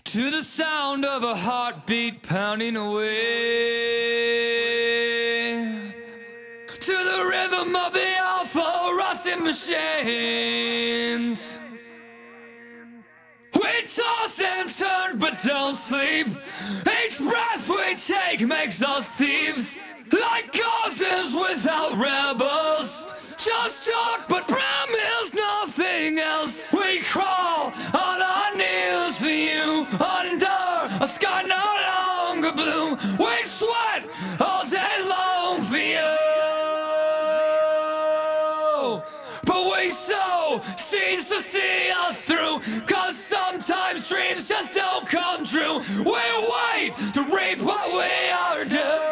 To the sound of a heartbeat pounding away, to the rhythm of the awful rusting machines. We toss and turn but don't sleep. Each breath we take makes us thieves, like causes without rebels. Just talk but promise nothing else. We crawl on our knees for you, under a sky no longer blue. We sweat all day long for you, but we sow seeds to see us through, 'cause sometimes dreams just don't come true. We wait to reap what we are due.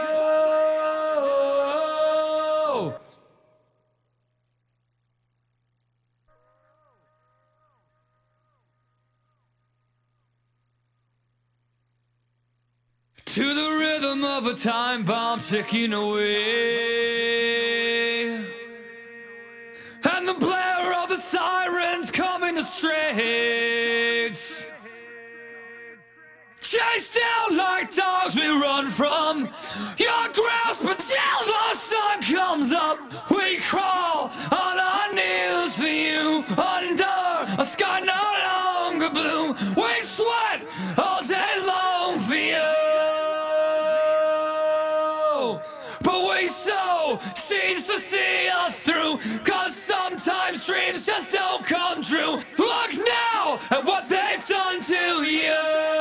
To the rhythm of a time bomb ticking away, and the blare of the sirens coming to streets. Chased down like dogs we run from your grasp until the sun comes up. We crawl on our knees for you, under a sky no longer blue. We sweat all day long for you, but we sow seeds to see us through, 'cause sometimes dreams just don't come true. Look now at what they've done to you.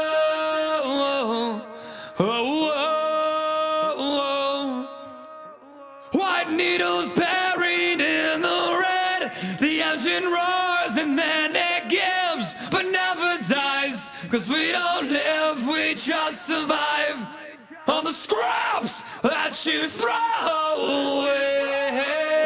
White needles buried in the red. The engine roars and then it gives, but never dies. 'Cause we don't live, we just survive on the scraps that you throw away.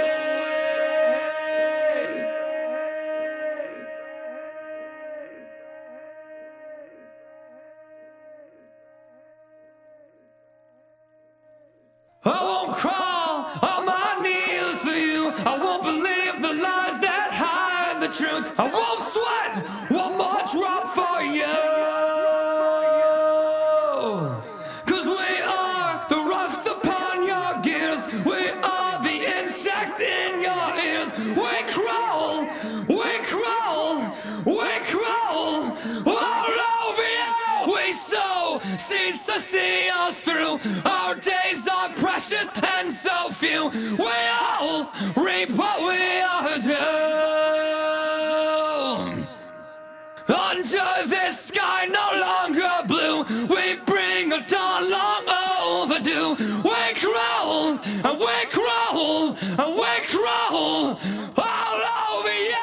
I won't crawl on my knees for you. I won't believe the lies that hide the truth. I won't sweat one more drop for you, 'cause we are the rust upon your gears. We are the insect in your ears. We crawl, we crawl, we crawl all over you. We sow seeds to see us through. Our days are precious and so few. We all reap what we are due. Under this sky no longer blue, we bring a dawn long overdue. We crawl and we crawl and we crawl all over you.